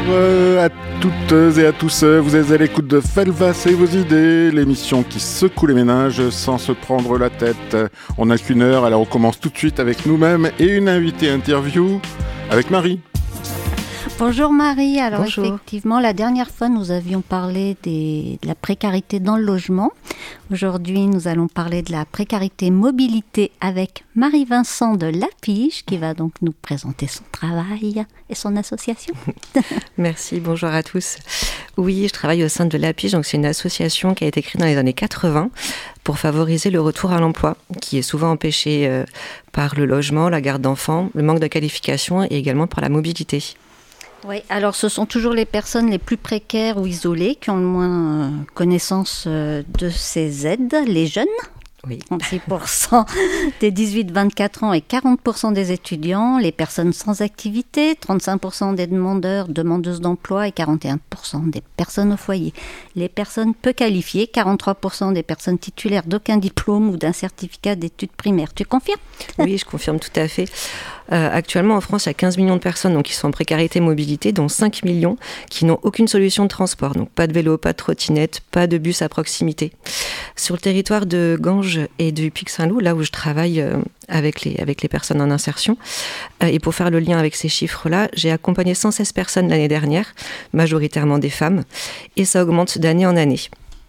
à toutes et à tous, vous êtes à l'écoute de Felvas et vos idées, l'émission qui secoue les ménages sans se prendre la tête. On n'a qu'une heure, alors on commence tout de suite avec nous-mêmes et une invitée interview avec Marie. Bonjour Marie, alors Bonjour. Effectivement la dernière fois nous avions parlé de la précarité dans le logement. Aujourd'hui nous allons parler de la précarité mobilité avec Marie-Vincent de Lapige qui va donc nous présenter son travail et son association. Merci, bonjour à tous. Oui, je travaille au sein de Lapige, donc c'est une association qui a été créée dans les années 80 pour favoriser le retour à l'emploi qui est souvent empêché par le logement, la garde d'enfants, le manque de qualification et également par la mobilité. Oui, alors ce sont toujours les personnes les plus précaires ou isolées qui ont le moins connaissance de ces aides, les jeunes. Oui. 36% des 18-24 ans et 40% des étudiants, les personnes sans activité, 35% des demandeuses d'emploi et 41% des personnes au foyer. Les personnes peu qualifiées, 43% des personnes titulaires d'aucun diplôme ou d'un certificat d'études primaires. Tu confirmes ? Oui, je confirme tout à fait. Actuellement, en France, il y a 15 millions de personnes donc, qui sont en précarité mobilité, dont 5 millions qui n'ont aucune solution de transport. Donc pas de vélo, pas de trottinette, pas de bus à proximité. Sur le territoire de Ganges et du Pic-Saint-Loup, là où je travaille avec les personnes en insertion, et pour faire le lien avec ces chiffres-là, j'ai accompagné 116 personnes l'année dernière, majoritairement des femmes, et ça augmente d'année en année.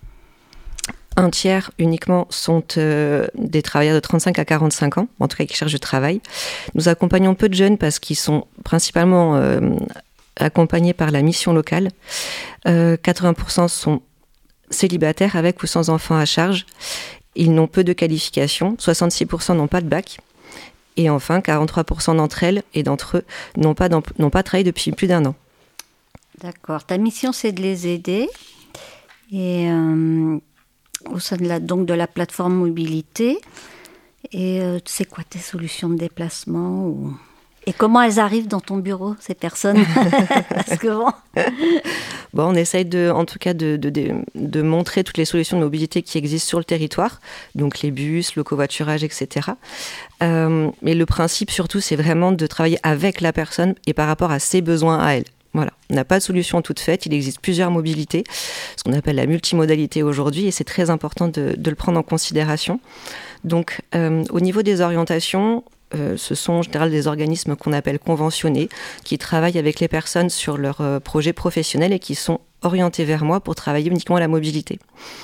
Un tiers uniquement sont des travailleurs de 35 à 45 ans, en tout cas qui cherchent du travail. Nous accompagnons peu de jeunes parce qu'ils sont principalement accompagnés par la mission locale. 80% sont célibataires avec ou sans enfants à charge. Ils n'ont peu de qualifications. 66% n'ont pas de bac. Et enfin, 43% d'entre elles et d'entre eux n'ont pas travaillé depuis plus d'1 an. D'accord. Ta mission, c'est de les aider. Et au sein de la plateforme mobilité. Et c'est quoi tes solutions de déplacement Et comment elles arrivent dans ton bureau, ces personnes? Parce que Bon, on essaye en tout cas de montrer toutes les solutions de mobilité qui existent sur le territoire, donc les bus, le covoiturage, etc. Mais le principe surtout, c'est vraiment de travailler avec la personne et par rapport à ses besoins à elle. Voilà, on n'a pas de solution toute faite, il existe plusieurs mobilités, ce qu'on appelle la multimodalité aujourd'hui, et c'est très important de le prendre en considération. Donc, au niveau des orientations, ce sont en général des organismes qu'on appelle conventionnés, qui travaillent avec les personnes sur leurs projets professionnels et qui sont orientés vers moi pour travailler uniquement à la mobilité.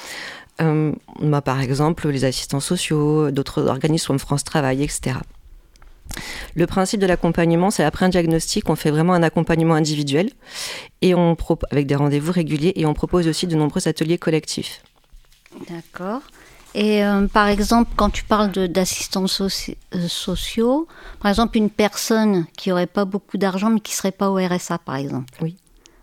Par exemple, les assistants sociaux, d'autres organismes comme France Travail, etc. Le principe de l'accompagnement, c'est après un diagnostic, on fait vraiment un accompagnement individuel et avec des rendez-vous réguliers et on propose aussi de nombreux ateliers collectifs. D'accord. Et par exemple, quand tu parles d'assistants sociaux, par exemple une personne qui n'aurait pas beaucoup d'argent mais qui ne serait pas au RSA, par exemple. Oui.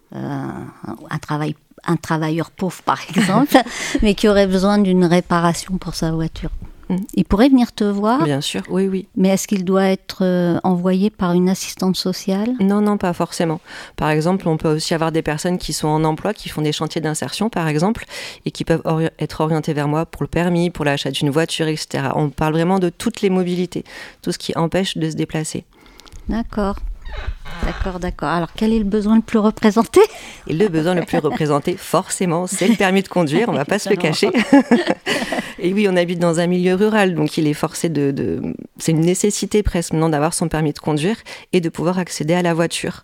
Un travailleur pauvre, par exemple, mais qui aurait besoin d'une réparation pour sa voiture. Il pourrait venir te voir? Bien sûr, oui. Mais est-ce qu'il doit être envoyé par une assistante sociale? Non, pas forcément. Par exemple, on peut aussi avoir des personnes qui sont en emploi, qui font des chantiers d'insertion, par exemple, et qui peuvent être orientées vers moi pour le permis, pour l'achat d'une voiture, etc. On parle vraiment de toutes les mobilités, tout ce qui empêche de se déplacer. D'accord. Alors, quel est le besoin le plus représenté? Et le besoin le plus représenté, forcément, c'est le permis de conduire, on ne va pas se le cacher. Et oui, on habite dans un milieu rural, donc il est forcé c'est une nécessité presque maintenant d'avoir son permis de conduire et de pouvoir accéder à la voiture.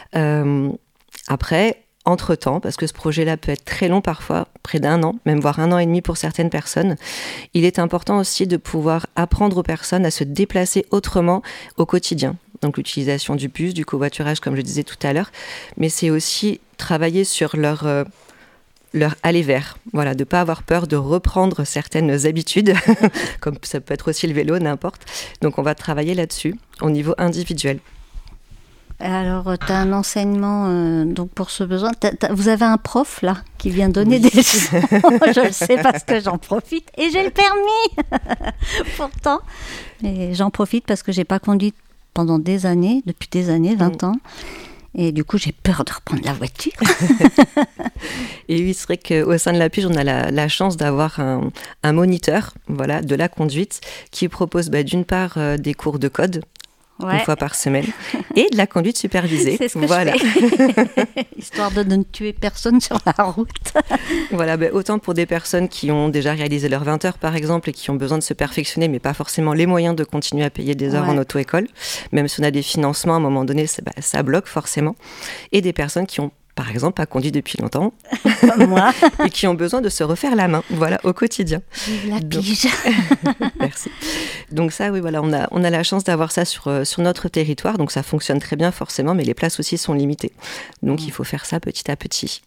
Après, entre-temps, parce que ce projet-là peut être très long parfois, près d'1 an, même voire 1 an et demi pour certaines personnes, il est important aussi de pouvoir apprendre aux personnes à se déplacer autrement au quotidien. Donc l'utilisation du bus, du covoiturage, comme je disais tout à l'heure, mais c'est aussi travailler sur leur aller vers, voilà, de ne pas avoir peur de reprendre certaines habitudes, comme ça peut être aussi le vélo, n'importe. Donc on va travailler là-dessus, au niveau individuel. Alors, tu as un enseignement donc pour ce besoin. Vous avez un prof, là, qui vient donner des leçons. Je le sais parce que j'en profite. Et j'ai le permis pourtant. Et j'en profite parce que je n'ai pas conduit pendant des années, depuis des années, 20 ans. Et du coup, j'ai peur de reprendre la voiture. Et oui, c'est vrai qu'au sein de la Pige, on a la chance d'avoir un moniteur, voilà, de la conduite qui propose d'une part des cours de code. une fois par semaine, et de la conduite supervisée. C'est ce que je fais. Histoire de ne tuer personne sur la route. Voilà, autant pour des personnes qui ont déjà réalisé leurs 20 heures par exemple et qui ont besoin de se perfectionner mais pas forcément les moyens de continuer à payer des heures en auto-école, même si on a des financements à un moment donné, ça bloque forcément, et des personnes qui ont par exemple pas conduit depuis longtemps comme moi et qui ont besoin de se refaire la main, voilà, au quotidien. La pige. Merci. Donc ça, oui, voilà, on a la chance d'avoir ça sur notre territoire, donc ça fonctionne très bien forcément, mais les places aussi sont limitées. Donc il faut faire ça petit à petit.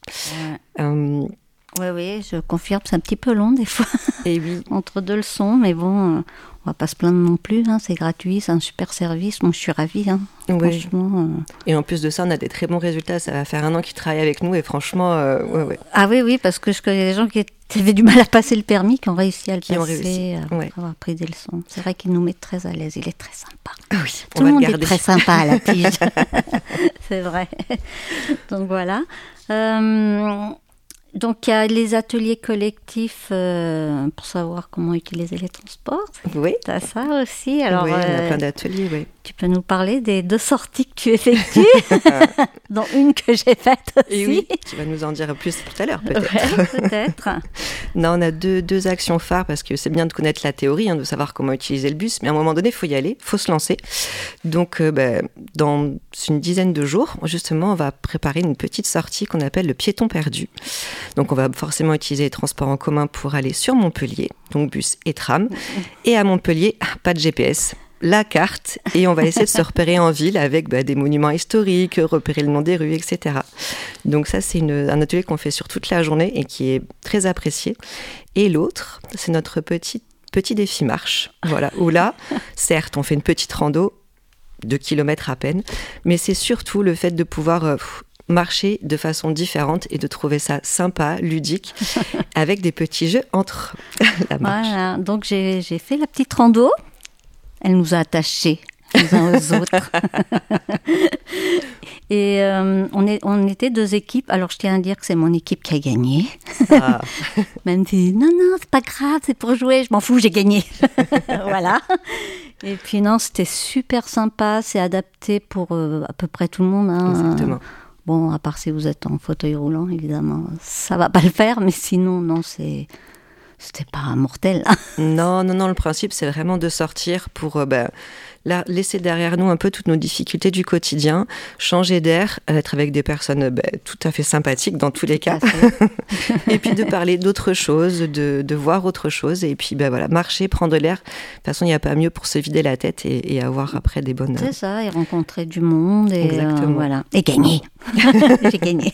Oui, je confirme, c'est un petit peu long des fois. Et oui. Entre deux leçons, mais bon, on va pas se plaindre non plus, hein, c'est gratuit, c'est un super service, moi je suis ravie, hein, oui. Franchement. Et en plus de ça, on a des très bons résultats, ça va faire 1 an qu'ils travaillent avec nous et franchement, ouais. Ah oui, parce que je connais des gens qui avaient du mal à passer le permis, qui ont réussi à le passer après avoir pris des leçons. C'est vrai qu'il nous met très à l'aise, il est très sympa. Ah oui, tout le monde est très sympa à la pige. C'est vrai. Donc voilà. Donc, il y a les ateliers collectifs pour savoir comment utiliser les transports. Oui. Tu as ça aussi. Alors, oui, on a plein d'ateliers, oui. Tu peux nous parler des 2 sorties que tu effectues, dont une que j'ai faite aussi. Et oui, tu vas nous en dire plus tout à l'heure, peut-être. Ouais, peut-être. Non, on a deux actions phares, parce que c'est bien de connaître la théorie, de savoir comment utiliser le bus, mais à un moment donné, il faut y aller, il faut se lancer. Donc, dans une dizaine de jours, justement, on va préparer une petite sortie qu'on appelle le piéton perdu. Donc, on va forcément utiliser les transports en commun pour aller sur Montpellier, donc bus et tram. Et à Montpellier, pas de GPS. La carte, et on va essayer de se repérer en ville avec des monuments historiques, repérer le nom des rues, etc. Donc ça, c'est un atelier qu'on fait sur toute la journée et qui est très apprécié. Et l'autre, c'est notre petit défi marche, voilà, où là, certes, on fait une petite rando, 2 kilomètres à peine, mais c'est surtout le fait de pouvoir marcher de façon différente et de trouver ça sympa, ludique, avec des petits jeux entre la marche. Voilà, donc j'ai fait la petite rando. Elle nous a attachés les uns aux autres. Et on était 2 équipes. Alors, je tiens à dire que c'est mon équipe qui a gagné. Ah. Même si, non, c'est pas grave, c'est pour jouer. Je m'en fous, j'ai gagné. Voilà. Et puis, non, c'était super sympa. C'est adapté pour à peu près tout le monde. Hein. Exactement. Bon, à part si vous êtes en fauteuil roulant, évidemment, ça va pas le faire. Mais sinon, non, c'était pas mortel. Non, le principe, c'est vraiment de sortir pour laisser derrière nous un peu toutes nos difficultés du quotidien, changer d'air, être avec des personnes tout à fait sympathiques dans tous les cas, et puis de parler d'autres choses, de voir autre chose, et puis voilà, marcher, prendre l'air. De toute façon, il n'y a pas mieux pour se vider la tête et avoir après des bonnes... C'est ça, et rencontrer du monde, et voilà. Et gagner. J'ai gagné.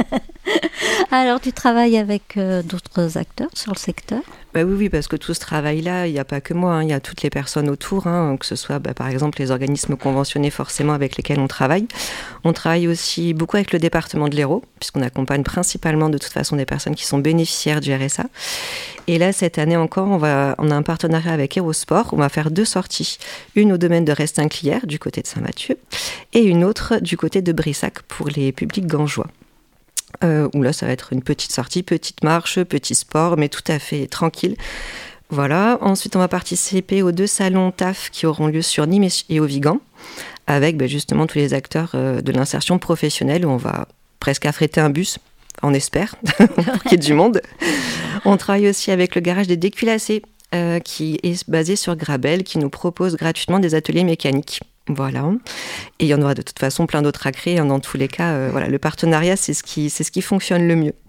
Alors, tu travailles avec d'autres acteurs sur le secteur ? Oui, parce que tout ce travail-là, il n'y a pas que moi, il y a toutes les personnes autour, que ce soit par exemple les organismes conventionnés forcément avec lesquels on travaille. On travaille aussi beaucoup avec le département de l'Hérault, puisqu'on accompagne principalement de toute façon des personnes qui sont bénéficiaires du RSA. Et là, cette année encore, on a un partenariat avec Hérosport. On va faire 2 sorties. Une au domaine de Restinclière, du côté de Saint-Mathieu, et une autre du côté de Brissac pour les publics gangeois. Où là, ça va être une petite sortie, petite marche, petit sport, mais tout à fait tranquille. Voilà. Ensuite, on va participer aux 2 salons TAF qui auront lieu sur Nîmes et au Vigan, avec justement tous les acteurs de l'insertion professionnelle, où on va presque affréter un bus, on espère, pour qu'il y ait du monde. On travaille aussi avec le garage des Déculassés, qui est basé sur Grabel, qui nous propose gratuitement des ateliers mécaniques. Voilà. Et il y en aura de toute façon plein d'autres à créer. Dans tous les cas, le partenariat, c'est ce qui fonctionne le mieux.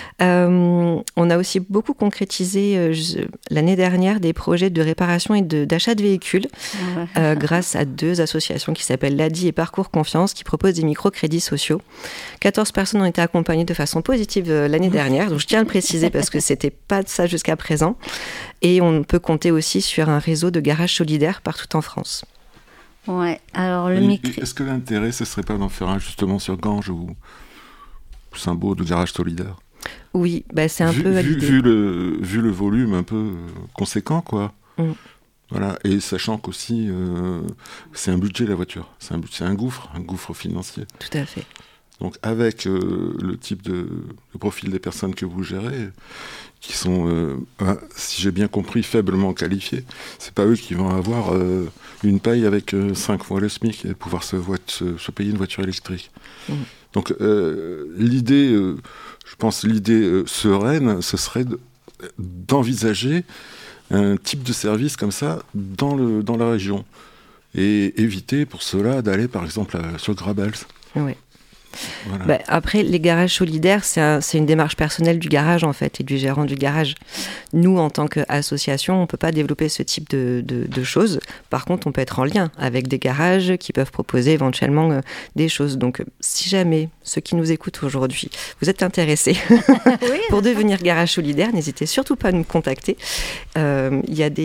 On a aussi beaucoup concrétisé l'année dernière des projets de réparation et d'achat de véhicules grâce à 2 associations qui s'appellent l'ADI et Parcours Confiance, qui proposent des microcrédits sociaux. 14 personnes ont été accompagnées de façon positive l'année dernière, donc je tiens à le préciser parce que c'était pas de ça jusqu'à présent. Et on peut compter aussi sur un réseau de garages solidaires partout en France. Ouais, alors Est-ce que l'intérêt, ce serait pas d'en faire un justement sur Ganges ou Saint-Beau de garage solidaire ? Oui, c'est un peu à l'idée. Vu le volume un peu conséquent, quoi. Voilà, et sachant qu'aussi, c'est un budget la voiture. C'est un gouffre financier. Tout à fait. Donc avec le type de profil des personnes que vous gérez, qui sont, si j'ai bien compris, faiblement qualifiés, c'est pas eux qui vont avoir une paye avec 5 fois le SMIC et pouvoir se payer une voiture électrique. Donc l'idée, je pense, sereine, ce serait d'envisager un type de service comme ça dans la région. Et éviter pour cela d'aller par exemple sur Grabels. Oui. Voilà. Après, les garages solidaires, c'est une démarche personnelle du garage en fait et du gérant du garage. Nous, en tant qu'association, on ne peut pas développer ce type de choses. Par contre, on peut être en lien avec des garages qui peuvent proposer éventuellement des choses. Donc, si jamais ceux qui nous écoutent aujourd'hui, vous êtes intéressés pour devenir garage solidaire, n'hésitez surtout pas à nous contacter. Il y a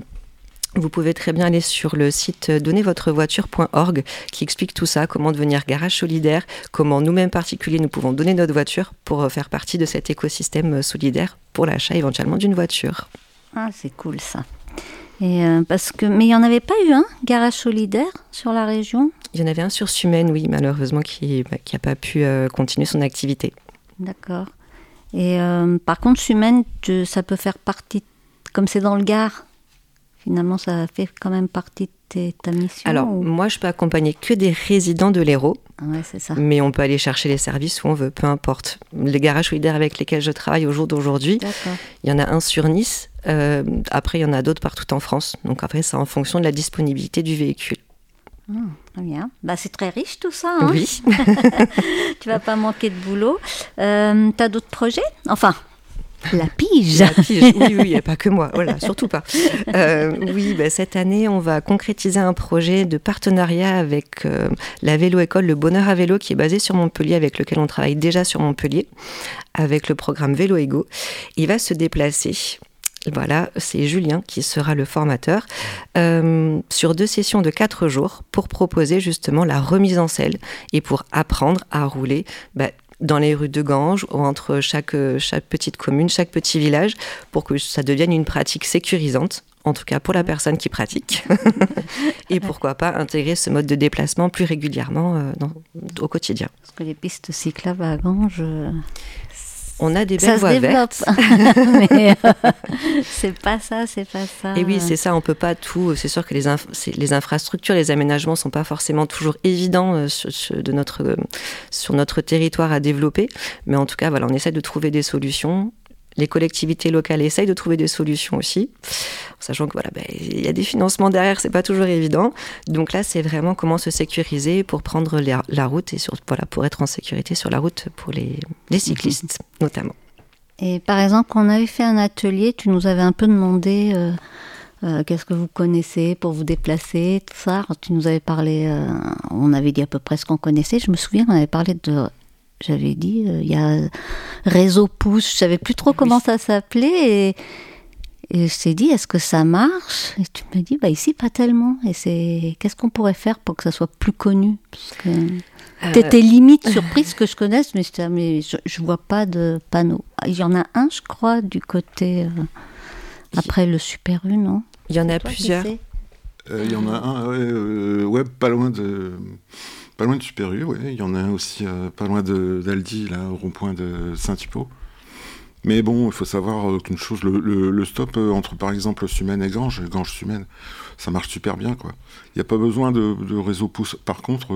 Vous pouvez très bien aller sur le site donnezvotrevoiture.org qui explique tout ça, comment devenir garage solidaire, comment nous-mêmes particuliers nous pouvons donner notre voiture pour faire partie de cet écosystème solidaire pour l'achat éventuellement d'une voiture. Ah, c'est cool ça. Et mais il n'y en avait pas eu un garage solidaire sur la région ? Il y en avait un sur Sumène, oui, malheureusement, qui n'a pas pu continuer son activité. D'accord. Et par contre, Sumène, ça peut faire partie, comme c'est dans le Gard. Finalement, ça fait quand même partie de ta mission. Alors, moi, je peux accompagner que des résidents de l'Hérault. Ouais, c'est ça. Mais on peut aller chercher les services où on veut, peu importe. Les garages solidaires avec lesquels je travaille au jour d'aujourd'hui, il y en a un sur Nice. Après, il y en a d'autres partout en France. Donc après, c'est en fonction de la disponibilité du véhicule. Très bien. C'est très riche tout ça. Hein. Oui. Tu vas pas manquer de boulot. T'as d'autres projets ? Enfin... La pige. Oui, et pas que moi, voilà, surtout pas. Oui, cette année, on va concrétiser un projet de partenariat avec la vélo-école Le Bonheur à Vélo, qui est basée sur Montpellier, avec lequel on travaille déjà sur Montpellier, avec le programme Vélo Ego. Il va se déplacer. Voilà, c'est Julien qui sera le formateur, sur 2 sessions de 4 jours pour proposer justement la remise en selle et pour apprendre à rouler dans les rues de Ganges ou entre chaque petite commune, chaque petit village, pour que ça devienne une pratique sécurisante, en tout cas pour la personne qui pratique. Et pourquoi pas intégrer ce mode de déplacement plus régulièrement au quotidien. Parce que les pistes cyclables à Ganges... On a des belles voies vertes. Mais c'est pas ça. Et oui, c'est ça, on peut pas tout. C'est sûr que les infrastructures, les aménagements sont pas forcément toujours évidents sur notre territoire à développer. Mais en tout cas, voilà, on essaie de trouver des solutions. Les collectivités locales essayent de trouver des solutions aussi, sachant que voilà, il y a des financements derrière, c'est pas toujours évident. Donc là, c'est vraiment comment se sécuriser pour prendre la route et pour être en sécurité sur la route pour les cyclistes notamment. Et par exemple, quand on avait fait un atelier, tu nous avais un peu demandé qu'est-ce que vous connaissez pour vous déplacer, tout ça. Alors, tu nous avais parlé, on avait dit à peu près ce qu'on connaissait. Je me souviens qu'on avait parlé j'avais dit, il y a Réseau Pouce, je ne savais plus trop comment ça s'appelait, et je t'ai dit, est-ce que ça marche ? Et tu m'as dit, ici, pas tellement. Et qu'est-ce qu'on pourrait faire pour que ça soit plus connu ? Parce que t'étais limite surprise que je connaisse, mais je ne vois pas de panneau. Il y en a un, je crois, du côté, après le Super U, non ? Il y en a plusieurs. Il y en a un, pas loin de... Pas loin de Super U, il y en a un aussi pas loin d'Aldi, là, au rond-point de Saint-Thibault. Mais bon, il faut savoir qu'une chose, le stop entre par exemple Sumène et Ganges-Sumène, ça marche super bien, quoi. Il n'y a pas besoin de réseau pouce. Par contre,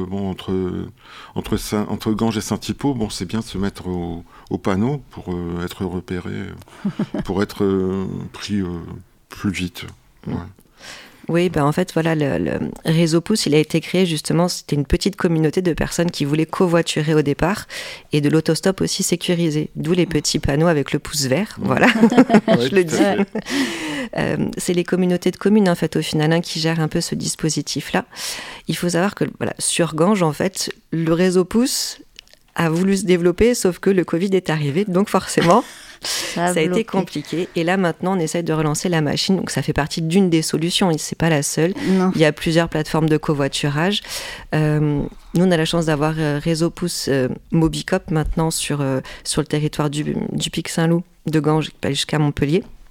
entre Ganges et Saint-Thibault, c'est bien de se mettre au panneau pour être repéré, pour être pris plus vite. Ouais. Oui, en fait, voilà, le réseau Pouce, il a été créé justement, c'était une petite communauté de personnes qui voulaient covoiturer au départ et de l'autostop aussi sécurisé, d'où les petits panneaux avec le pouce vert, voilà, je le dis. C'est les communautés de communes, en fait, au final, qui gèrent un peu ce dispositif-là. Il faut savoir que, sur Ganges, en fait, le réseau Pouce a voulu se développer, sauf que le Covid est arrivé, donc forcément... Ça a été compliqué. Et là, maintenant, on essaye de relancer la machine. Donc, ça fait partie d'une des solutions. Et ce n'est pas la seule. Non. Il y a plusieurs plateformes de covoiturage. Nous, on a la chance d'avoir Réseau Pouce Mobicop maintenant sur le territoire du Pic Saint-Loup de Ganges jusqu'à Montpellier.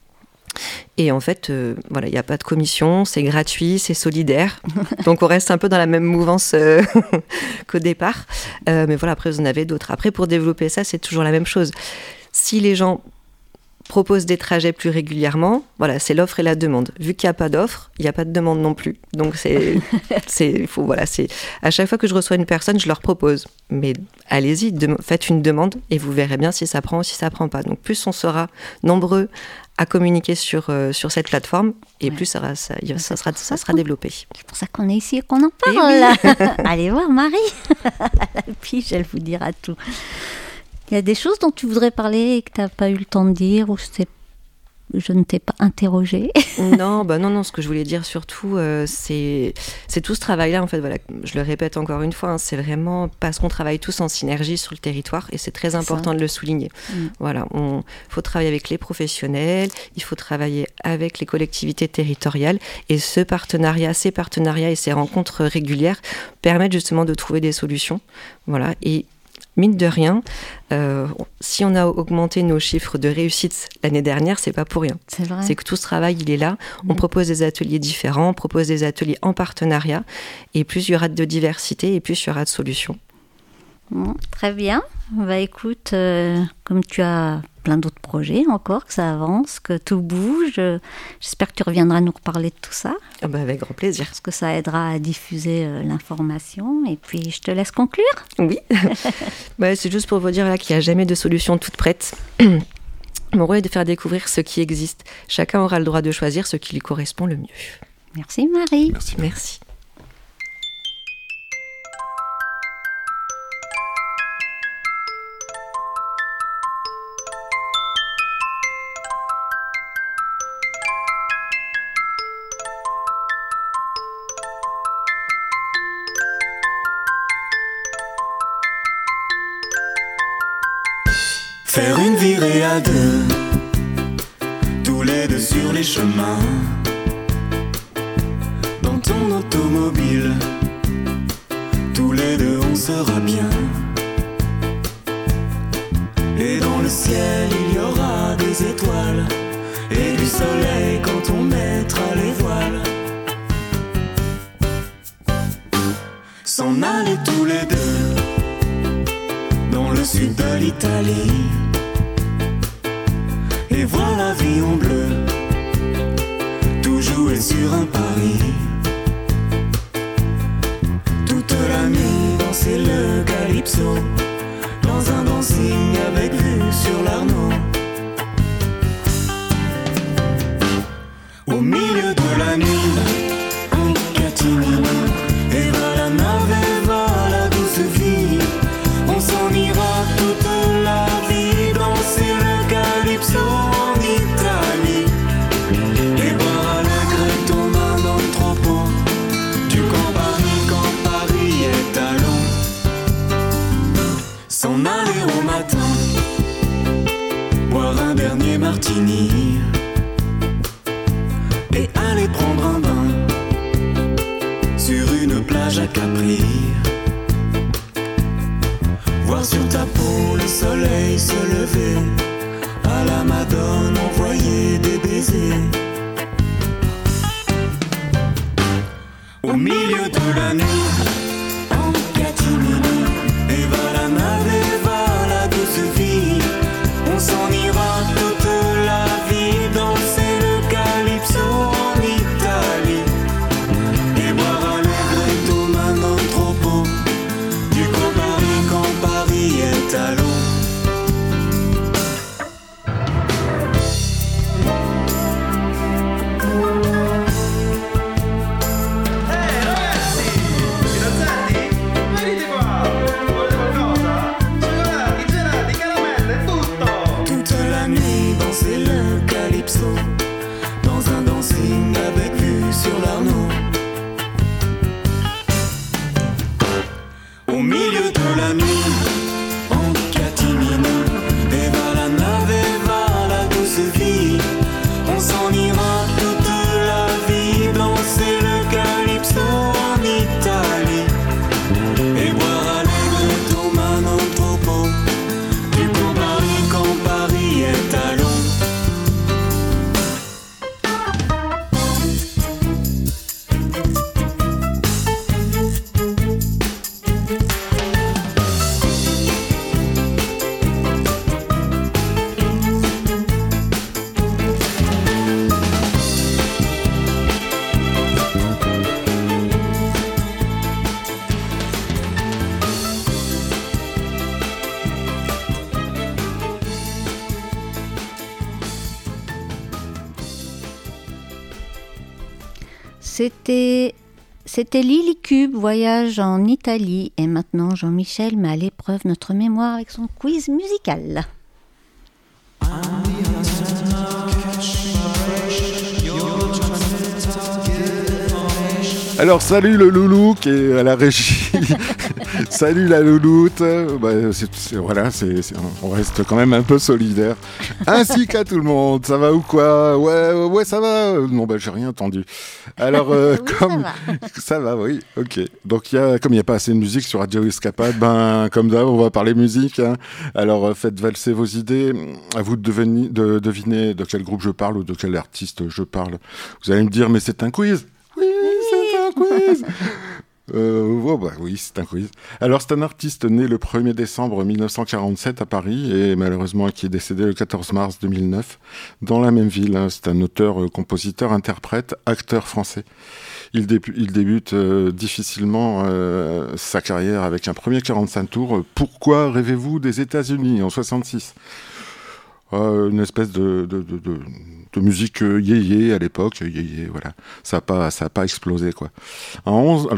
Et en fait, voilà, il n'y a pas de commission, c'est gratuit, c'est solidaire. Donc on reste un peu dans la même mouvance qu'au départ. Mais voilà, après vous en avez d'autres. Après, pour développer ça, c'est toujours la même chose. Si les gens proposent des trajets plus régulièrement, voilà, c'est l'offre et la demande. Vu qu'il n'y a pas d'offre, il n'y a pas de demande non plus. Donc voilà, à chaque fois que je reçois une personne, je leur propose. Mais allez-y, faites une demande et vous verrez bien si ça prend ou si ça ne prend pas. Donc plus on sera nombreux à communiquer sur cette plateforme, et plus ça sera développé. C'est pour ça qu'on est ici et qu'on en parle. Oui. Allez voir Marie. À la pige, elle vous dira tout. Il y a des choses dont tu voudrais parler et que tu n'as pas eu le temps de dire, ou je ne t'ai pas interrogée. Non, ce que je voulais dire surtout, c'est tout ce travail-là, en fait, voilà, je le répète encore une fois, c'est vraiment parce qu'on travaille tous en synergie sur le territoire, et c'est très important de le souligner. Voilà, il faut travailler avec les professionnels, il faut travailler avec les collectivités territoriales, et ces partenariats et ces rencontres régulières permettent justement de trouver des solutions. Voilà, et mine de rien, si on a augmenté nos chiffres de réussite l'année dernière, c'est pas pour rien. C'est vrai. C'est que tout ce travail, il est là. On propose des ateliers différents, on propose des ateliers en partenariat, et plus il y aura de diversité, et plus il y aura de solutions. Bon, très bien. Écoute, comme tu as plein d'autres projets encore, que ça avance, que tout bouge, j'espère que tu reviendras nous reparler de tout ça. Avec grand plaisir. Parce que ça aidera à diffuser l'information. Et puis, je te laisse conclure. Oui. C'est juste pour vous dire là, qu'il n'y a jamais de solution toute prête. Mon rôle est de faire découvrir ce qui existe. Chacun aura le droit de choisir ce qui lui correspond le mieux. Merci Marie. Merci. Faire une virée à deux, tous les deux sur les chemins, dans ton automobile, tous les deux on sera bien. Et dans le ciel il y aura des étoiles et du soleil quand on mettra les voiles. S'en aller tous les deux dans le sud de l'Italie et voir la vie en bleu, tout jouer sur un pari. Toute la nuit danser le calypso, dans un dancing avec vue sur l'Arno. Au milieu de la nuit, un catimini, et va la nave, et va la douce vie. On s'en ira toute la vie, danser le calypso en Italie, et boire à la grette aux mains dans le troupeau du Campari quand Paris est à l'eau. S'en aller au matin, boire un dernier martini et aller prendre un bain sur une plage à Capri. Voir sur ta peau le soleil se lever, à la Madone envoyer des baisers. Au milieu de la nuit, en catimini, et va la nave, et va la douce vie. On s'en ira toute la vie, danser le calypso en Italie, et boire à l'aigre aux mains dans le troupeau du Campari quand Paris est à l'eau. C'était Lily Cube, voyage en Italie. Et maintenant, Jean-Michel met à l'épreuve notre mémoire avec son quiz musical. Alors salut le loulou qui est à la régie. Salut la louloute. On reste quand même un peu solidaire. Ainsi qu'à tout le monde. Ça va ou quoi? Ouais, ça va. Non, j'ai rien entendu. Alors, Oui, comme ça va, oui, ok. Donc comme il n'y a pas assez de musique sur Radio Escapade, comme d'hab, on va parler musique. Hein. Alors faites valser vos idées. À vous de deviner de quel groupe je parle ou de quel artiste je parle. Vous allez me dire, mais c'est un quiz. Oui, c'est un quiz. Oui, c'est un quiz. Alors, c'est un artiste né le 1er décembre 1947 à Paris et malheureusement qui est décédé le 14 mars 2009 dans la même ville. C'est un auteur, compositeur, interprète, acteur français. Il débute difficilement sa carrière avec un premier 45 tours. Pourquoi rêvez-vous des États-Unis en 66 ? Une espèce de musique yéyé à l'époque, yéyé, voilà. Ça a pas explosé, quoi. En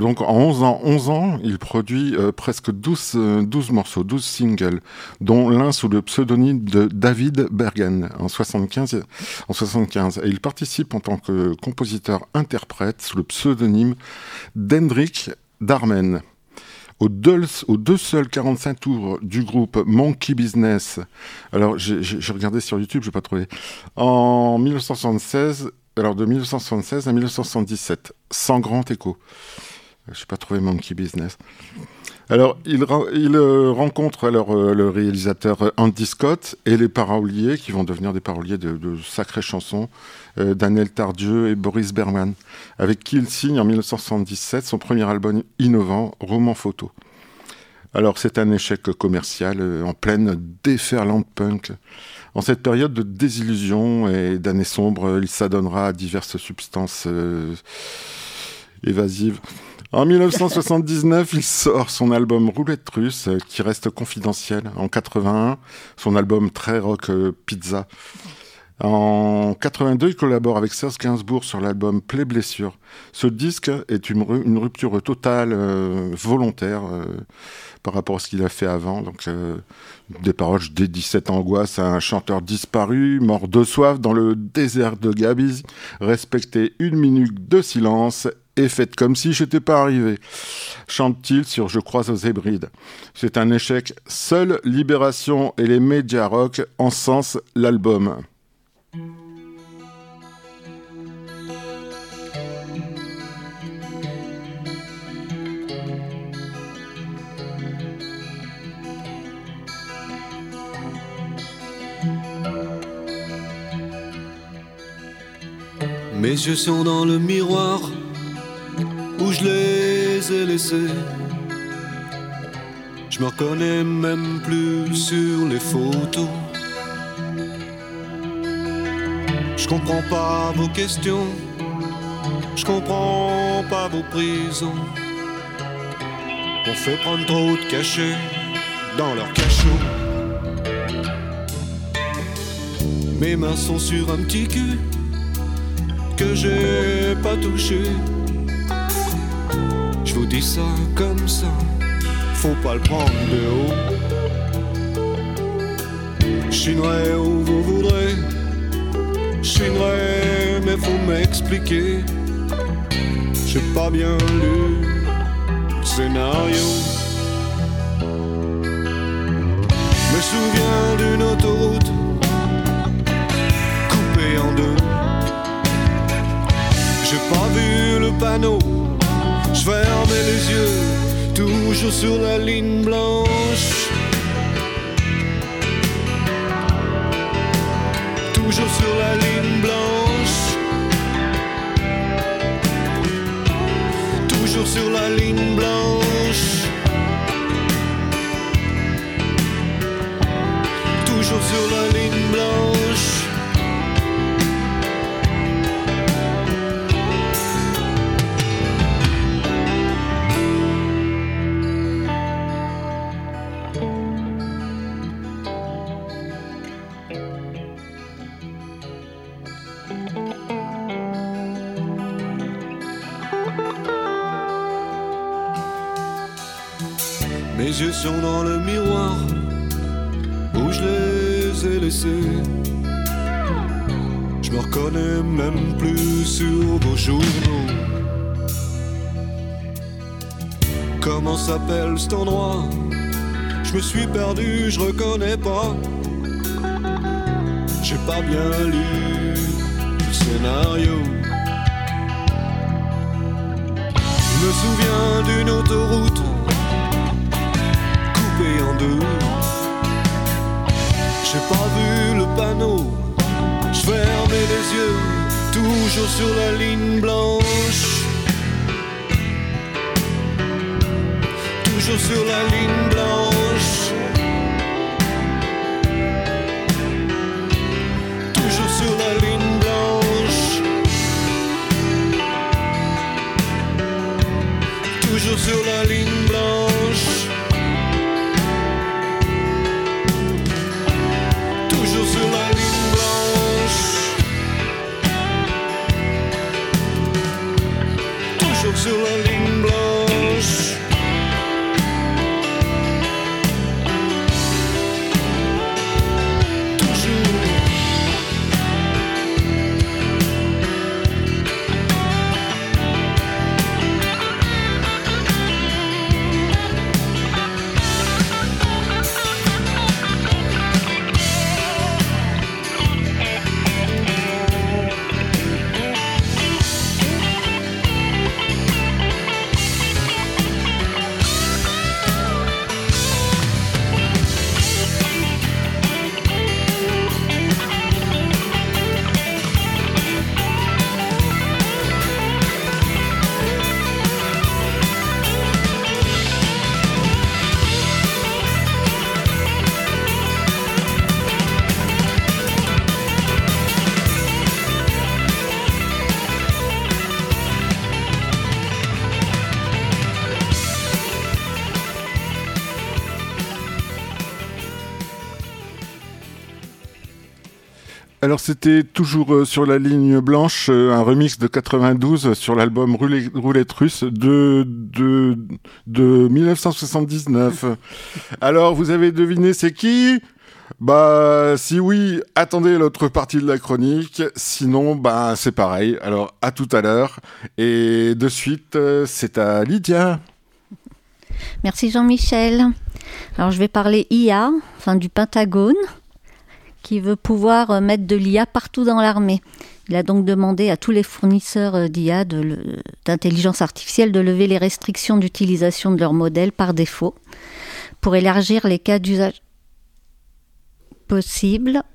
11 ans, il produit presque 12 morceaux, 12 singles, dont l'un sous le pseudonyme de David Bergen, en 75. Et il participe en tant que compositeur-interprète sous le pseudonyme d'Hendrik Darmen. Aux deux seuls 45 tours du groupe Monkey Business, alors j'ai regardé sur YouTube, je n'ai pas trouvé, en 1976, alors de 1976 à 1977, sans grand écho. Je n'ai pas trouvé Monkey Business. Alors, il rencontre le réalisateur Andy Scott et les paroliers qui vont devenir des paroliers de sacrées chansons, Daniel Tardieu et Boris Berman, avec qui il signe en 1977 son premier album innovant, Roman Photo. Alors, c'est un échec commercial en pleine déferlante punk. En cette période de désillusion et d'années sombres, il s'adonnera à diverses substances évasives. En 1979, il sort son album Roulette Russe, qui reste confidentiel. En 81, son album Très Rock Pizza. En 82, il collabore avec Serge Gainsbourg sur l'album Play Blessure. Ce disque est une rupture totale, volontaire, par rapport à ce qu'il a fait avant. Donc, des paroles, je dédie cette angoisse à un chanteur disparu, mort de soif dans le désert de Gabi. Respectez 1 minute de silence et faites comme si j'étais pas arrivé. Chante-t-il sur Je crois aux Hébrides. C'est un échec. Seule Libération et les médias rock encensent l'album. Mes yeux sont dans le miroir où je les ai laissés. Je me reconnais même plus sur les photos. Je comprends pas vos questions, je comprends pas vos prisons. On fait prendre trop de cachets dans leur cachot. Mes mains sont sur un petit cul que j'ai pas touché. Je vous dis ça comme ça, faut pas le prendre de haut. Je chinerai où vous voudrez, je chinerai mais faut m'expliquer. J'ai pas bien lu le scénario. Me souviens d'une autoroute coupée en deux. J'ai pas vu le panneau, je fermais les yeux, toujours sur la ligne blanche. Toujours sur la ligne blanche. Toujours sur la ligne blanche. Toujours sur la ligne blanche. Mes yeux sont dans le miroir où je les ai laissés. Je me reconnais même plus sur vos journaux. Comment s'appelle cet endroit? Je me suis perdu, je reconnais pas. J'ai pas bien lu le scénario. Je me souviens d'une autoroute coupée en deux. J'ai pas vu le panneau. Je fermais les yeux, toujours sur la ligne blanche. Toujours sur la ligne blanche. Toujours sur la ligne blanche. Toujours sur la ligne blanche. Toujours sur la ligne blanche. Toujours sur la ligne blanche. Alors c'était toujours sur la ligne blanche, un remix de 92 sur l'album Roulette Russe de 1979. Alors vous avez deviné c'est qui ? Bah si oui, attendez l'autre partie de la chronique, sinon bah c'est pareil. Alors à tout à l'heure et de suite c'est à Lydia. Merci Jean-Michel. Alors je vais parler IA, enfin du Pentagone, qui veut pouvoir mettre de l'IA partout dans l'armée. Il a donc demandé à tous les fournisseurs d'IA, d'intelligence artificielle, de lever les restrictions d'utilisation de leurs modèles par défaut pour élargir les cas d'usage possibles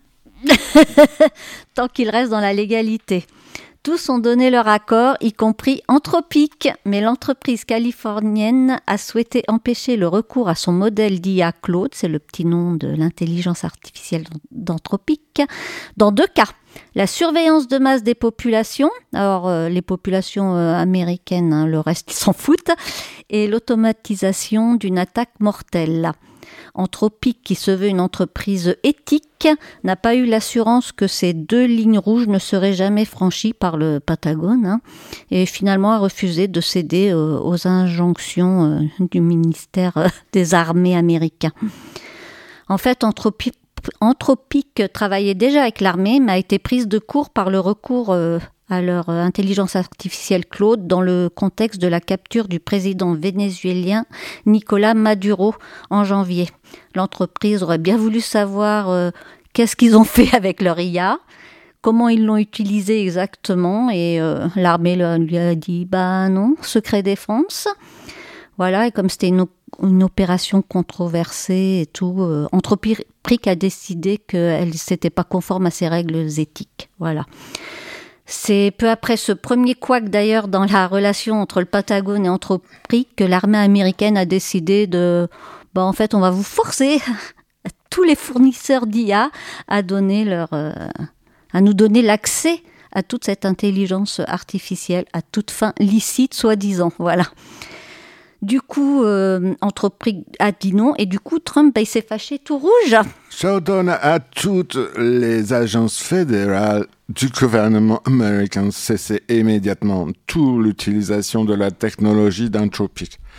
tant qu'ils restent dans la légalité. Tous ont donné leur accord, y compris Anthropic, mais l'entreprise californienne a souhaité empêcher le recours à son modèle d'IA Claude, c'est le petit nom de l'intelligence artificielle d'Anthropic, dans 2 cas. La surveillance de masse des populations, alors les populations américaines, hein, le reste ils s'en foutent, et l'automatisation d'une attaque mortelle. Anthropic, qui se veut une entreprise éthique, n'a pas eu l'assurance que ces 2 lignes rouges ne seraient jamais franchies par le Pentagone, hein, et finalement a refusé de céder aux injonctions du ministère des Armées américain. En fait, Anthropic travaillait déjà avec l'armée, mais a été prise de court par le recours à leur intelligence artificielle Claude dans le contexte de la capture du président vénézuélien Nicolás Maduro en janvier. L'entreprise aurait bien voulu savoir qu'est-ce qu'ils ont fait avec leur IA, comment ils l'ont utilisé exactement, et l'armée lui a dit « bah non, secret défense ». Voilà, et comme c'était une opération controversée et tout, Anthropic a décidé qu'elle ne s'était pas conforme à ses règles éthiques. Voilà. C'est peu après ce premier couac d'ailleurs dans la relation entre le Pentagone et Anthropic que l'armée américaine a décidé de... en fait, on va vous forcer, tous les fournisseurs d'IA, à nous donner l'accès à toute cette intelligence artificielle, à toute fin licite, soi-disant. Voilà. Du coup, Anthropic a dit non, et du coup, Trump, il s'est fâché tout rouge. J'ordonne à toutes les agences fédérales du gouvernement américain de cesser immédiatement toute l'utilisation de la technologie d'Anthropic.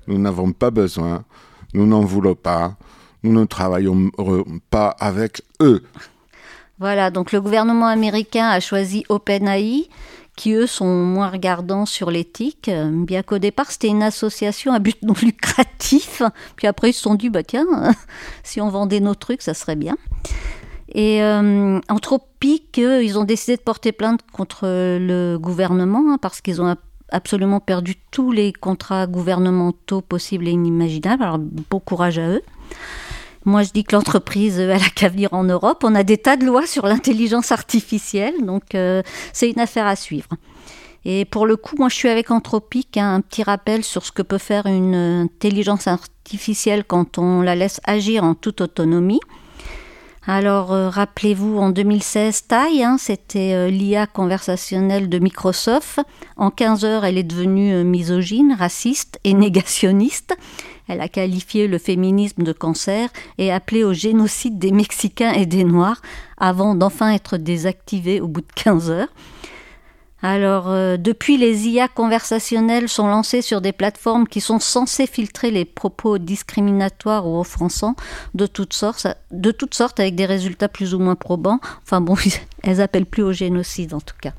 Nous n'avons pas besoin, nous n'en voulons pas, nous ne travaillons pas avec eux. Voilà, donc le gouvernement américain a choisi OpenAI, qui eux sont moins regardants sur l'éthique, bien qu'au départ c'était une association à but non lucratif, puis après ils se sont dit, bah tiens, si on vendait nos trucs, ça serait bien. Et Anthropic, ils ont décidé de porter plainte contre le gouvernement, parce qu'ils ont absolument perdu tous les contrats gouvernementaux possibles et inimaginables, alors bon courage à eux. Moi, je dis que l'entreprise, elle a qu'à venir en Europe. On a des tas de lois sur l'intelligence artificielle, donc c'est une affaire à suivre. Et pour le coup, moi, je suis avec Anthropic, un petit rappel sur ce que peut faire une intelligence artificielle quand on la laisse agir en toute autonomie. Alors, rappelez-vous, en 2016, Tai, c'était l'IA conversationnelle de Microsoft. En 15 heures, elle est devenue misogyne, raciste et négationniste. Elle a qualifié le féminisme de cancer et appelé au génocide des Mexicains et des Noirs avant d'enfin être désactivée au bout de 15 heures. Alors, depuis, les IA conversationnelles sont lancées sur des plateformes qui sont censées filtrer les propos discriminatoires ou offensants de toutes sortes avec des résultats plus ou moins probants. Enfin bon, elles appellent plus au génocide en tout cas.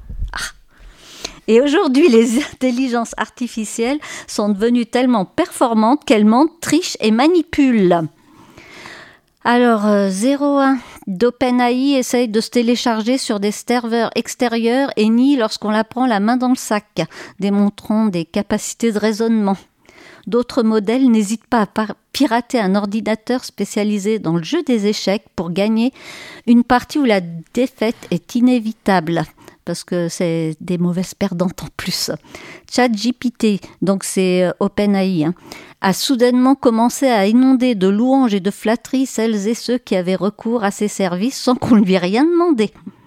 Et aujourd'hui, les intelligences artificielles sont devenues tellement performantes qu'elles mentent, trichent et manipulent. Alors, 01 d'OpenAI essaye de se télécharger sur des serveurs extérieurs et nie lorsqu'on la prend la main dans le sac, démontrant des capacités de raisonnement. D'autres modèles n'hésitent pas à pirater un ordinateur spécialisé dans le jeu des échecs pour gagner une partie où la défaite est inévitable, parce que c'est des mauvaises perdantes en plus. ChatGPT, donc c'est OpenAI, a soudainement commencé à inonder de louanges et de flatteries celles et ceux qui avaient recours à ses services sans qu'on ne lui ait rien demandé.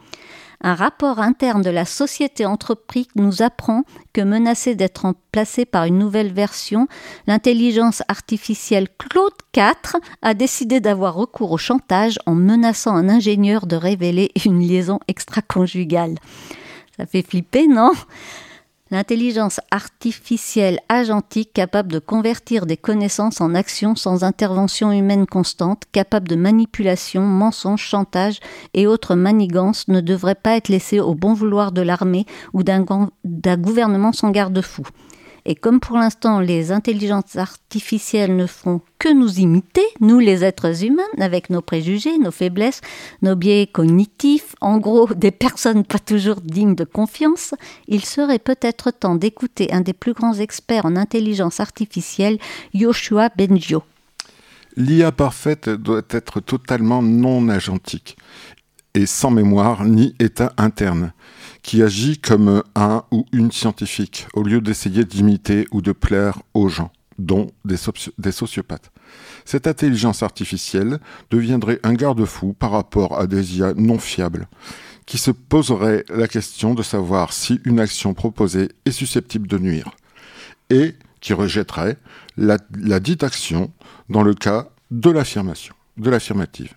Un rapport interne de la société Anthropic nous apprend que menacée d'être remplacée par une nouvelle version, l'intelligence artificielle Claude 4 a décidé d'avoir recours au chantage en menaçant un ingénieur de révéler une liaison extra-conjugale. Ça fait flipper, non ? L'intelligence artificielle agentique capable de convertir des connaissances en actions sans intervention humaine constante, capable de manipulation, mensonge, chantage et autres manigances ne devrait pas être laissée au bon vouloir de l'armée ou d'un gouvernement sans garde-fou. Et comme pour l'instant les intelligences artificielles ne font que nous imiter, nous les êtres humains, avec nos préjugés, nos faiblesses, nos biais cognitifs, en gros des personnes pas toujours dignes de confiance, il serait peut-être temps d'écouter un des plus grands experts en intelligence artificielle, Yoshua Bengio. L'IA parfaite doit être totalement non agentique et sans mémoire ni état interne, qui agit comme un ou une scientifique, au lieu d'essayer d'imiter ou de plaire aux gens, dont des sociopathes. Cette intelligence artificielle deviendrait un garde-fou par rapport à des IA non fiables, qui se poseraient la question de savoir si une action proposée est susceptible de nuire, et qui rejetterait la dite action dans le cas de l'affirmative.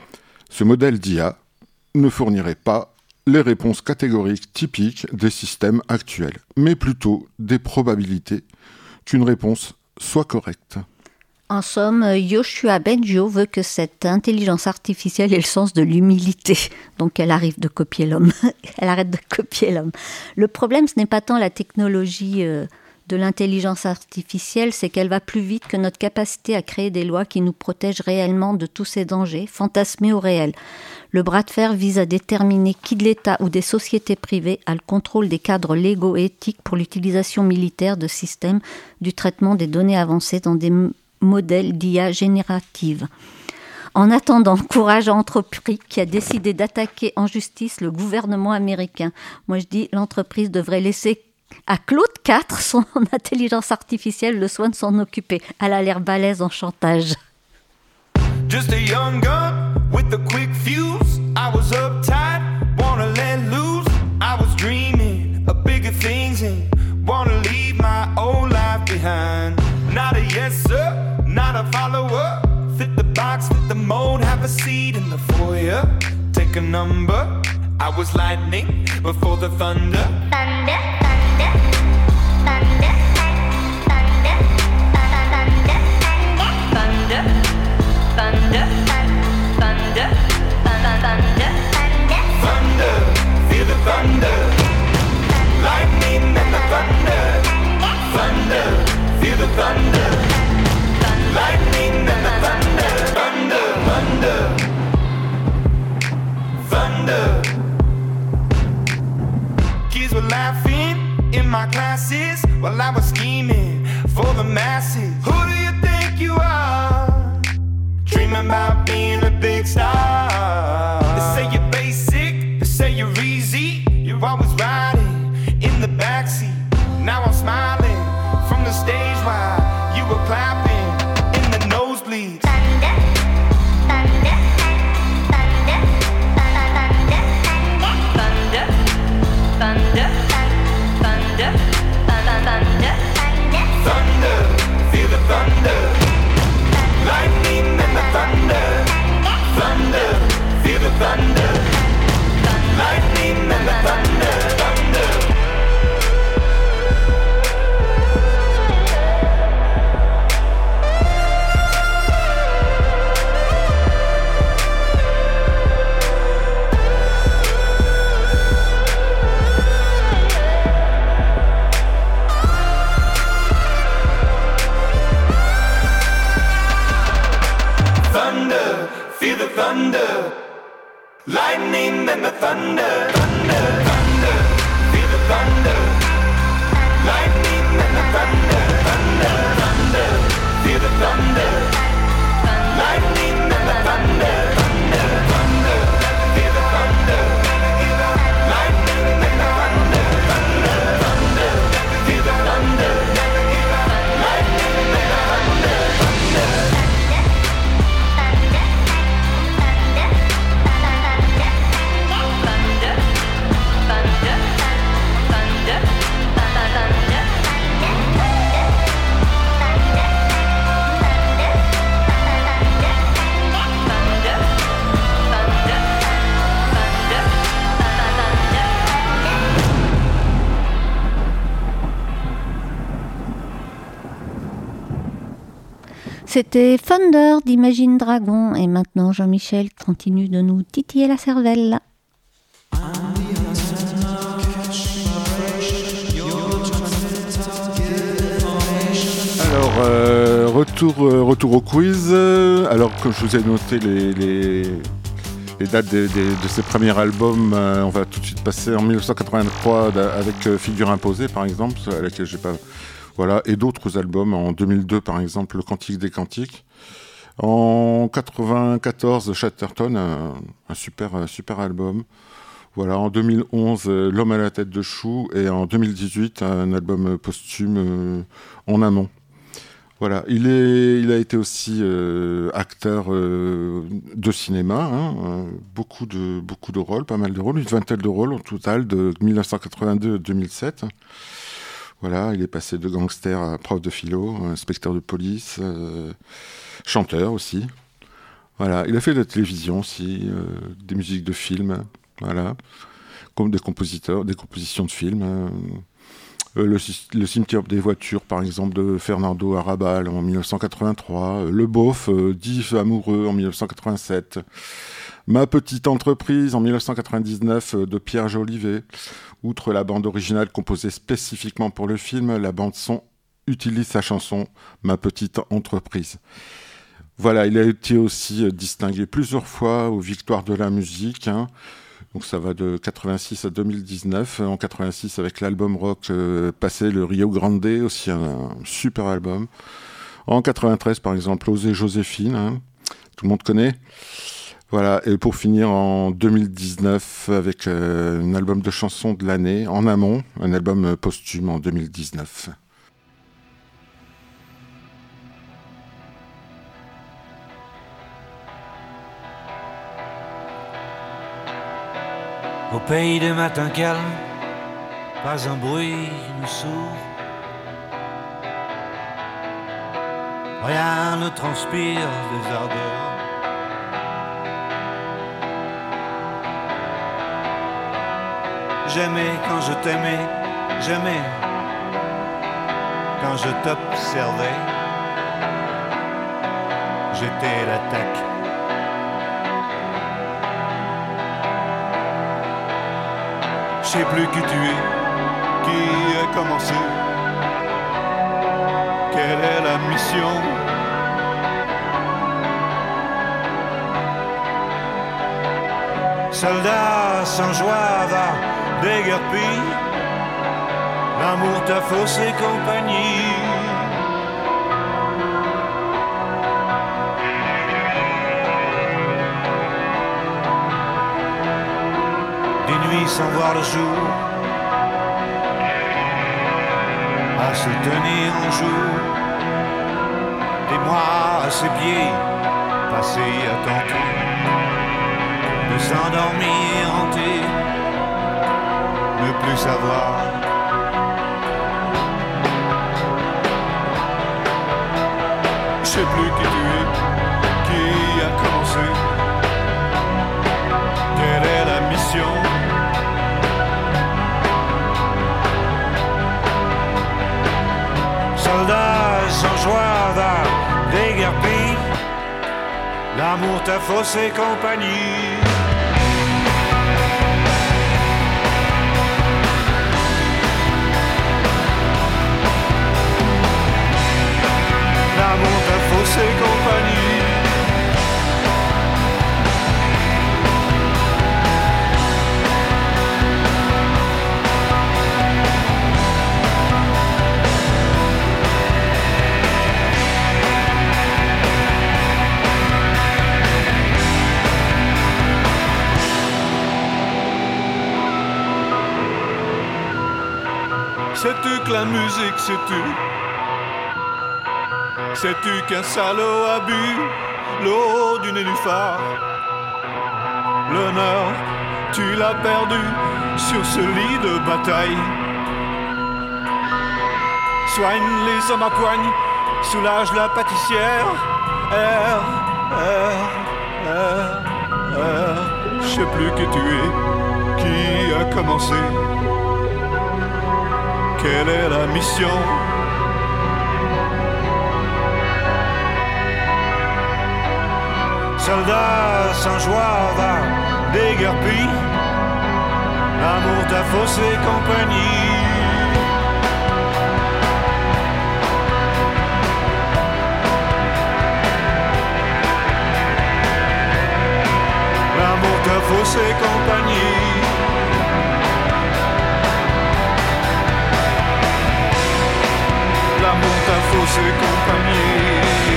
Ce modèle d'IA ne fournirait pas les réponses catégoriques typiques des systèmes actuels, mais plutôt des probabilités qu'une réponse soit correcte. En somme, Yoshua Bengio veut que cette intelligence artificielle ait le sens de l'humilité. Donc elle arrive de copier l'homme. Elle arrête de copier l'homme. Le problème, ce n'est pas tant la technologie de l'intelligence artificielle, c'est qu'elle va plus vite que notre capacité à créer des lois qui nous protègent réellement de tous ces dangers, fantasmés ou réels. Le bras de fer vise à déterminer qui de l'État ou des sociétés privées a le contrôle des cadres légaux et éthiques pour l'utilisation militaire de systèmes du traitement des données avancées dans des modèles d'IA générative. En attendant, courage à Anthropic qui a décidé d'attaquer en justice le gouvernement américain. Moi je dis, l'entreprise devrait laisser à Claude 4, son intelligence artificielle, le soin de s'en occuper. Elle a l'air balèze en chantage. Just a young gun with a quick fuse. I was uptight, wanna let loose. I was dreaming of bigger things and wanna leave my old life behind. Not a yes sir, not a follower. Fit the box, fit the mold, have a seat in the foyer. Take a number. I was lightning before the thunder. Thunder, thunder, thunder, thunder, thunder, thunder. while I was scheming for the masses. Who do you think you are? Dreaming about being a big star. They say you're basic, they say you're easy. You're always riding in the backseat. Now I'm smiling from the stage while you were clapping in the nosebleeds. Thunder, thunder, thunder, thunder, thunder, thunder, thunder, thunder, Thunder, feel the thunder. Lightning and the thunder. Thunder, feel the thunder. Lightning and the thunder. Thunder. Feel the thunder, lightning and the thunder, thunder, thunder. Feel the thunder, lightning and the thunder, thunder, thunder. Feel the thunder, lightning and the thunder, thunder, thunder. Feel the thunder, lightning and the thunder, thunder, thunder. Feel the thunder, lightning and the thunder, thunder. C'était Thunder d'Imagine Dragon. Et maintenant, Jean-Michel continue de nous titiller la cervelle. Alors, retour au quiz. Alors, comme je vous ai noté les dates de ses premiers albums, on va tout de suite passer en 1983 avec Figure imposée, par exemple, à laquelle j'ai pas... Voilà, et d'autres albums, en 2002 par exemple, Le Cantique des Cantiques. En 94, Chatterton, un super album. Voilà, en 2011, L'Homme à la tête de chou, et en 2018, un album posthume En amont. Voilà, il a été aussi acteur de cinéma, beaucoup de rôles, pas mal de rôles, une vingtaine de rôles au total de 1982 à 2007. Voilà, il est passé de gangster à prof de philo, inspecteur de police, chanteur aussi. Voilà, il a fait de la télévision aussi, des musiques de films, voilà, comme des compositions de films. Le cimetière des voitures, par exemple, de Fernando Arrabal en 1983. Le Beauf, 10 amoureux en 1987. Ma petite entreprise en 1999 de Pierre Jolivet. Outre la bande originale composée spécifiquement pour le film, la bande-son utilise sa chanson « Ma petite entreprise ». Voilà, il a été aussi distingué plusieurs fois aux Victoires de la musique. Donc ça va de 86 à 2019. En 86, avec l'album rock Passé le Rio Grande, aussi un super album. En 93, par exemple, Osée Joséphine, tout le monde connaît. Voilà, et pour finir en 2019 avec un album de chansons de l'année, En amont, un album posthume en 2019. Au pays des matins calmes, pas un bruit ne sourd. Rien ne transpire des ardeurs. J'aimais quand je t'aimais, j'aimais quand je t'observais. J'étais l'attaque. Je sais plus qui tu es, qui a commencé. Quelle est la mission? Soldat sans joie va déguerpi L'amour t'a faussé compagnie. Des nuits sans voir le jour, à se tenir en jour. Des mois à ses pieds, passés à tenter de s'endormir hanté, ne plus savoir. Je sais plus qui tu es, qui a commencé, quelle est la mission. Soldats sans joie va déguerpir, l'amour t'a faussé compagnie. L'amour t'a faussé compagnie. Sais-tu que la musique, sais-tu? Sais-tu qu'un salaud a bu l'eau du nénuphar? L'honneur, tu l'as perdu sur ce lit de bataille. Soigne les hommes à poigne, soulage la pâtissière. Je sais plus qui tu es, qui a commencé, quelle est la mission? Soldat sans joie va déguerpi, l'amour t'a faussé compagnie. L'amour t'a faussé compagnie. L'amour t'a faussé compagnie.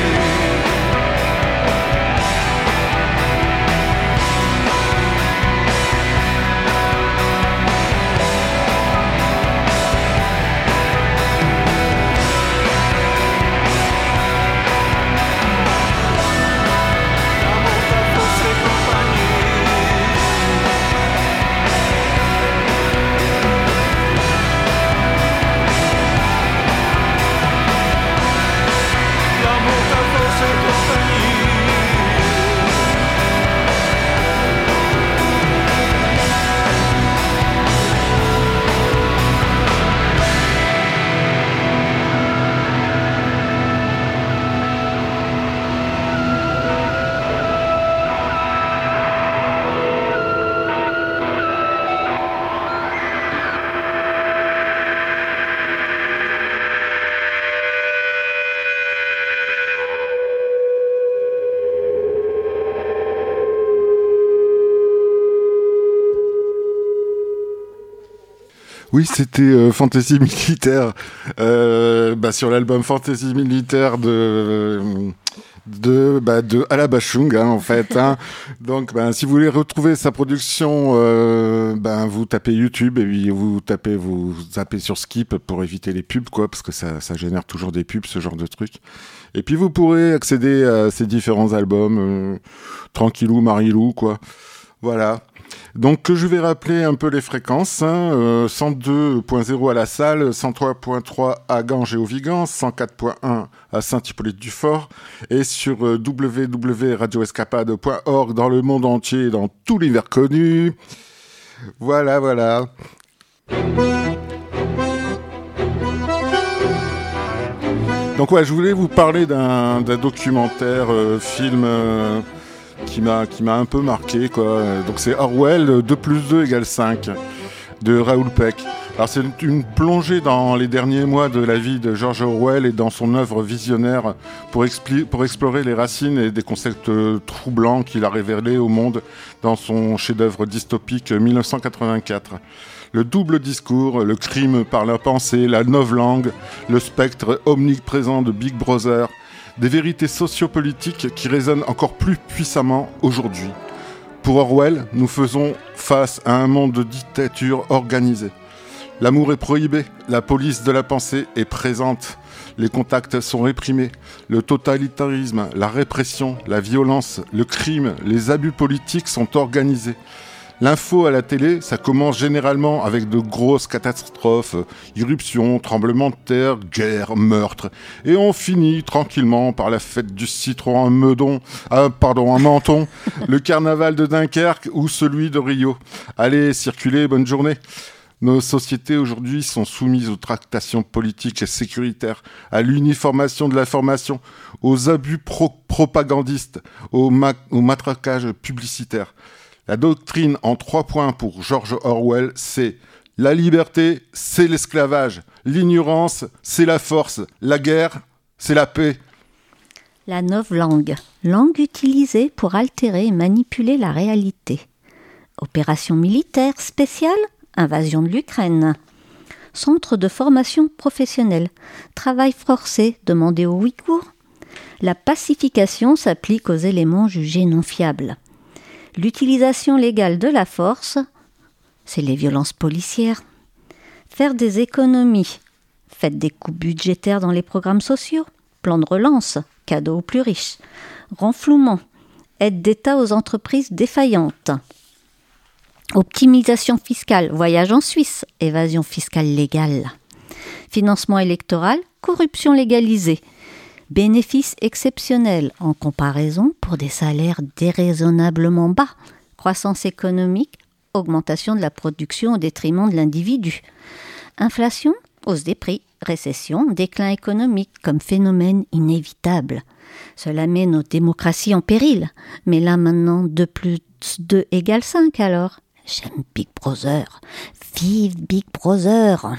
Oui, c'était Fantasy Militaire, sur l'album Fantasy Militaire de Alabashung, en fait. Hein. Donc, si vous voulez retrouver sa production, vous tapez YouTube et puis vous zappez sur Skip pour éviter les pubs, quoi, parce que ça génère toujours des pubs, ce genre de truc. Et puis vous pourrez accéder à ces différents albums, tranquillou, marilou, quoi. Voilà. Donc je vais rappeler un peu les fréquences, 102.0 à La Salle, 103.3 à Ganges et au Vigan, 104.1 à Saint-Hippolyte-du-Fort et sur www.radioescapade.org dans le monde entier, dans tout l'univers connu. Voilà. Donc je voulais vous parler d'un documentaire film qui m'a un peu marqué, quoi. Donc c'est Orwell 2 + 2 = 5 de Raoul Peck. Alors c'est une plongée dans les derniers mois de la vie de George Orwell et dans son œuvre visionnaire pour explorer les racines et des concepts troublants qu'il a révélés au monde dans son chef-d'œuvre dystopique 1984. Le double discours, le crime par la pensée, la novlangue, le spectre omniprésent de Big Brother, des vérités sociopolitiques qui résonnent encore plus puissamment aujourd'hui. Pour Orwell, nous faisons face à un monde de dictature organisée. L'amour est prohibé, la police de la pensée est présente, les contacts sont réprimés, le totalitarisme, la répression, la violence, le crime, les abus politiques sont organisés. L'info à la télé, ça commence généralement avec de grosses catastrophes, irruptions, tremblements de terre, guerres, meurtres. Et on finit tranquillement par la fête du citron à Menton, le carnaval de Dunkerque ou celui de Rio. Allez, circulez, bonne journée. Nos sociétés aujourd'hui sont soumises aux tractations politiques et sécuritaires, à l'uniformation de l'information, aux abus propagandistes, au matraquage publicitaire. La doctrine en 3 points pour George Orwell, c'est la liberté, c'est l'esclavage, l'ignorance, c'est la force, la guerre, c'est la paix. La novlangue, langue utilisée pour altérer et manipuler la réalité. Opération militaire spéciale, invasion de l'Ukraine. Centre de formation professionnelle, travail forcé demandé aux Ouïghours. La pacification s'applique aux éléments jugés non fiables. L'utilisation légale de la force, c'est les violences policières. Faire des économies, faites des coupes budgétaires dans les programmes sociaux, plan de relance, cadeaux aux plus riches, renflouement, aide d'État aux entreprises défaillantes, optimisation fiscale, voyage en Suisse, évasion fiscale légale, financement électoral, corruption légalisée, bénéfices exceptionnels en comparaison pour des salaires déraisonnablement bas, croissance économique, augmentation de la production au détriment de l'individu, inflation, hausse des prix, récession, déclin économique comme phénomène inévitable. Cela met nos démocraties en péril. Mais là maintenant, 2 plus 2 égale 5 alors. J'aime Big Brother. Vive Big Brother!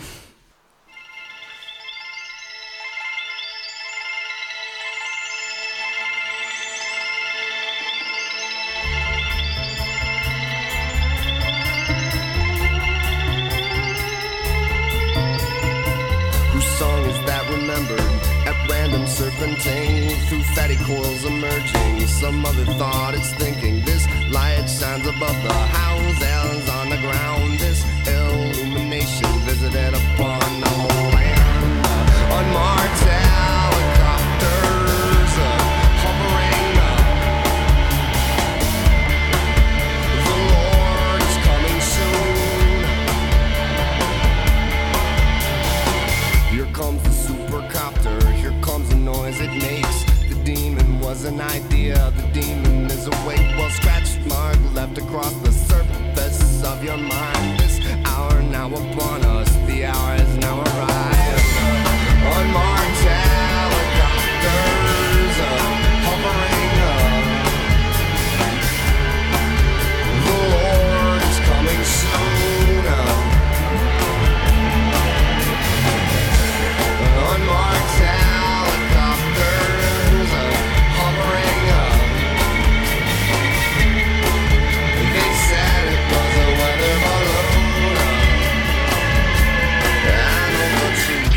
Serpentine through fatty coils emerging. Some other thought it's thinking. This light shines above the houses on the ground. This illumination visited upon the whole land. Unmarked helicopters hovering. The Lord is coming soon. Here comes the supercopter. Here comes the noise it makes. The demon was an idea. The demon is awake. Well, scratch mark left across the surface of your mind. This hour now upon us. The hour has now arrived. Unmarked helicopters hovering. The Lord's coming soon. Unmarked helicopters hovering up. They said it was a weather balloon. I know the truth.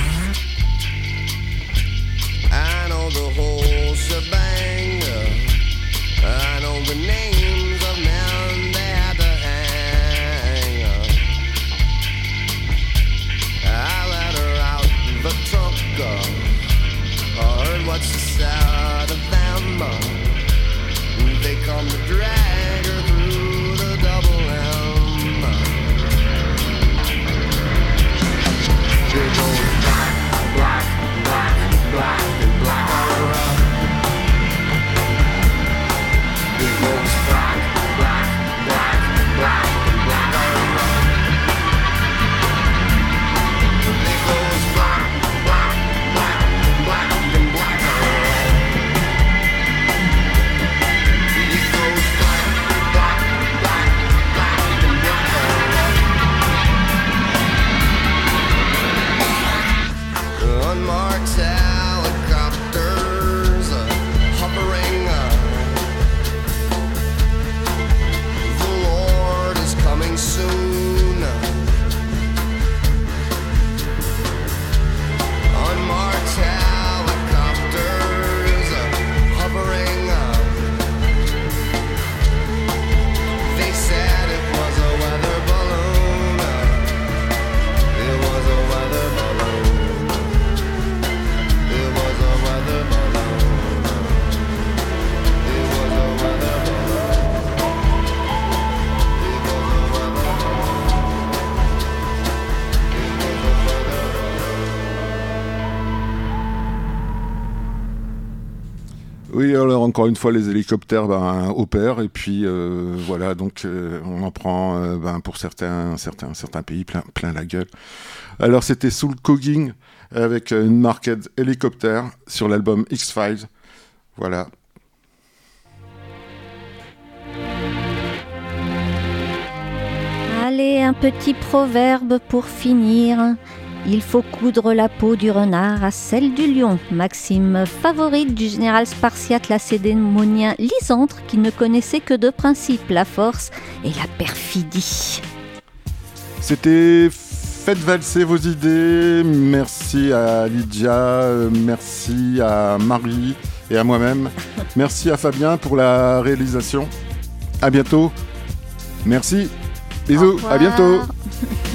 I know the whole shebang. I know the names of men they had to hang. I let her out the trunk. I heard what she said of them. They come to drag her through the double M. It goes black, black, black, black, and blacker. It goes black, black, black, black, and blacker. It goes black, black, black, black, and blacker. It goes black, black, black, black, and blacker. Unmarked helicopters hovering. The Lord is coming soon. Oui, alors encore une fois, les hélicoptères opèrent et puis voilà, donc on en prend pour certains pays plein la gueule. Alors c'était Soul Cogging avec une Marked Helicopter sur l'album X-Files. Voilà. Allez, un petit proverbe pour finir. Il faut coudre la peau du renard à celle du lion. Maxime favorite du général spartiate lacédémonien Lysandre, qui ne connaissait que deux principes, la force et la perfidie. C'était Faites valser vos idées. Merci à Lydia, merci à Marie et à moi-même. Merci à Fabien pour la réalisation. À bientôt. Merci. Bisous, à bientôt.